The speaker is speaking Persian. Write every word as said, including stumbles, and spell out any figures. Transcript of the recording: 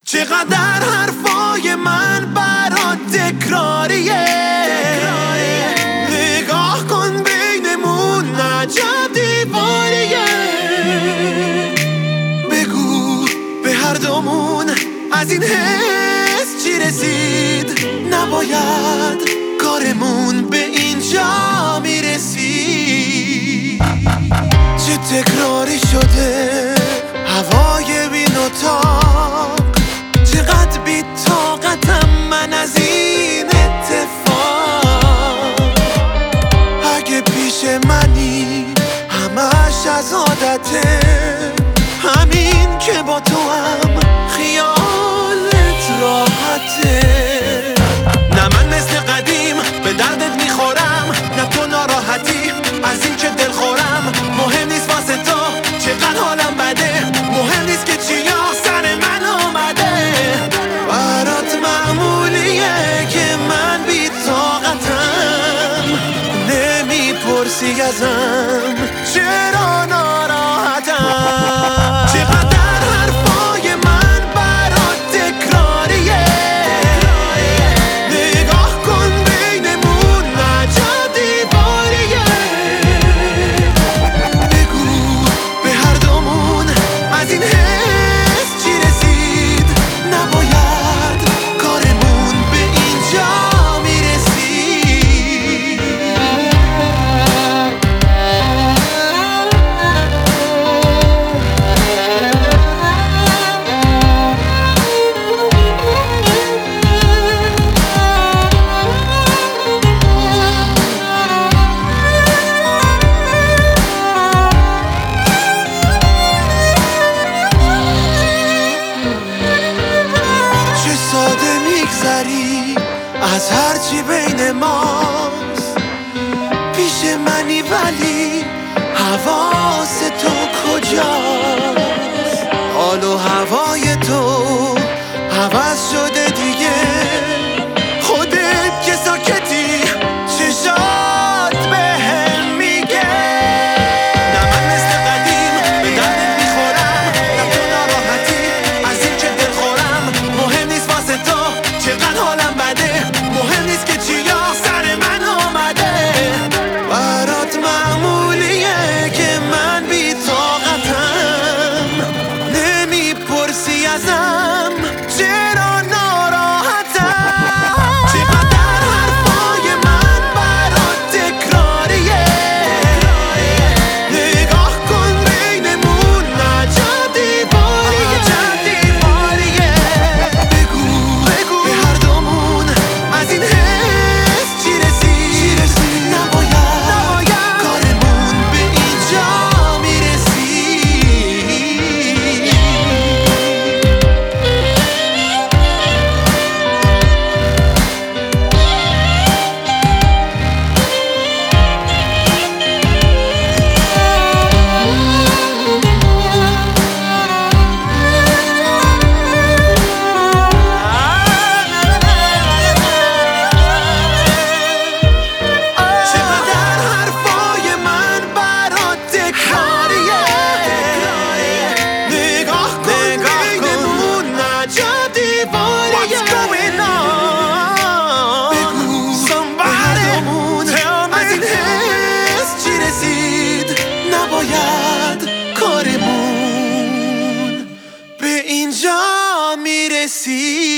چقدر حرفای من برات تکراریه، نگاه کن بینمون عجب دیواریه. بگو به هر دومون از این حس چی رسید، نباید کارمون به اینجا میرسید. چه تکراری شده هوای بی اتاق، چقدر بی طاقتم من از این اتفاق. اگه پیش منی همش از عادته، همین که با تو هم خیالت راحته. نه من مثل قدیم به دردت میخورم، نه تو ناراحتی از این که دل خورم. مهم نیست واسه تو چقدر حالم بده، مهم نیست که چیا سر من آمده. برات معمولیه که من بی طاقتم، نمیپرسی ازم چرا ناراحتم. چقدر حرفای من برات تکراریه، نگاه کن بینمون عجب دیواریه. بگو به هر دومون از این حس چی رسید، نباید کارمون به اینجا میرسید. چه ساده میگذری از هرچی بین ماست، پیش منی ولی حواس تو کجاست؟ حال و هوای تو عوض شده دیگه، خودت که ساکتی چشات بهم میگه. نه من مثل قدیم به دردت میخورم، نه تو ناراحتی از این که دل خورم. مهم نیست واسه تو چقدر حالم بده، مهم نیست که چیا سر من آمده. برات معمولیه که من بی طاقتم، نمیپرسی ازم چرا ناراحتم. چقدر حرفای من برات تکراریه، نگاه کن بینمون عجب دیواریه. بگو بگو به هر دومون از این حس چی رسید، نباید کارمون به اینجا میرسید. چقدر حرفای من برات تکراریه، نگاه کن بینمون عجب دیواریه. بگو به هر دومون از این حس چی رسید، نباید کارمون به اینجا میرسید.